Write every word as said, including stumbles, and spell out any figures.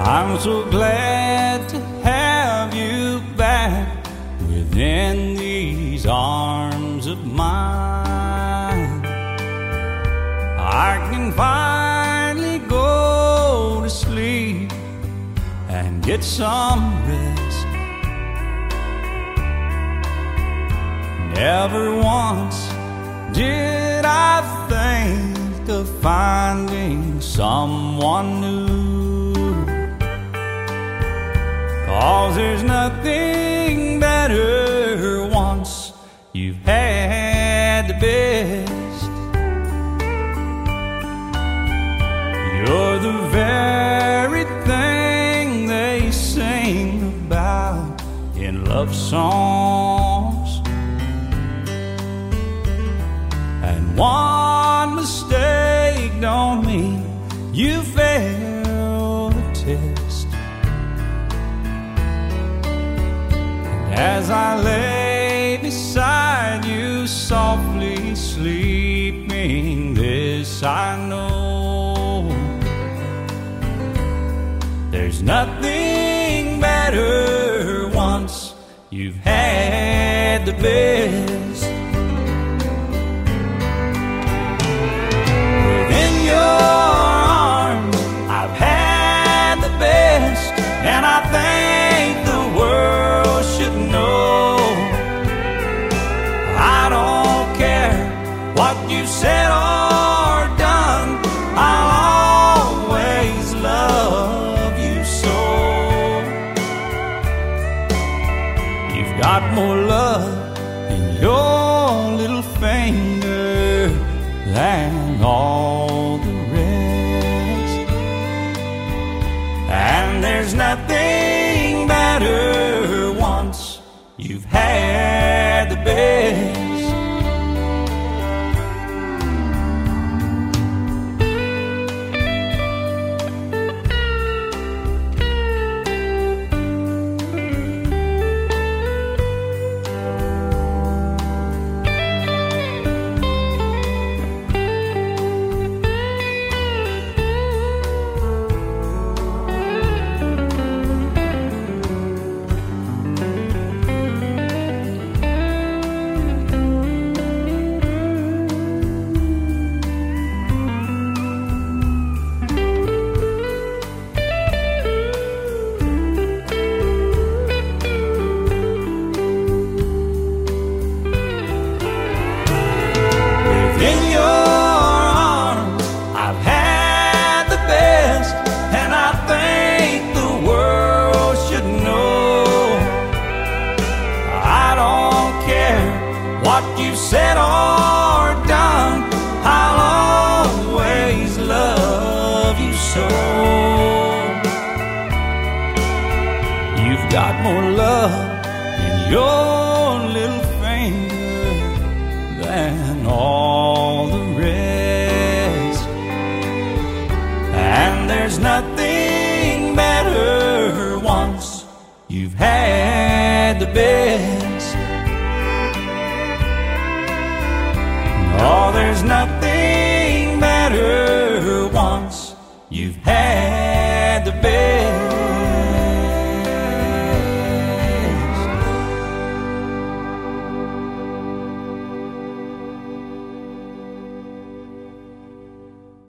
I'm so glad to have you back within these arms of mine. I can finally go to sleep and get some rest. Never once did I think of finding someone new, 'cause there's nothing better once you've had the best. You're the very thing they sing about in love songs, and one mistake don't mean you failed the test. As I lay beside you, softly sleeping, this I know: there's nothing better once you've had the best. Within your arms, I've had the best, and I think the world should know. I don't care what you said or done, I'll always love you so. You've got more love in your little finger than all the rest, and there's nothing better once you've had the best. In your arms, I've had the best, and I think the world should know. I don't care what you said or done, I'll always love you so. You've got more love in your little finger than all the rest, and there's nothing better once you've had the best. No, there's nothing better once you've had the best.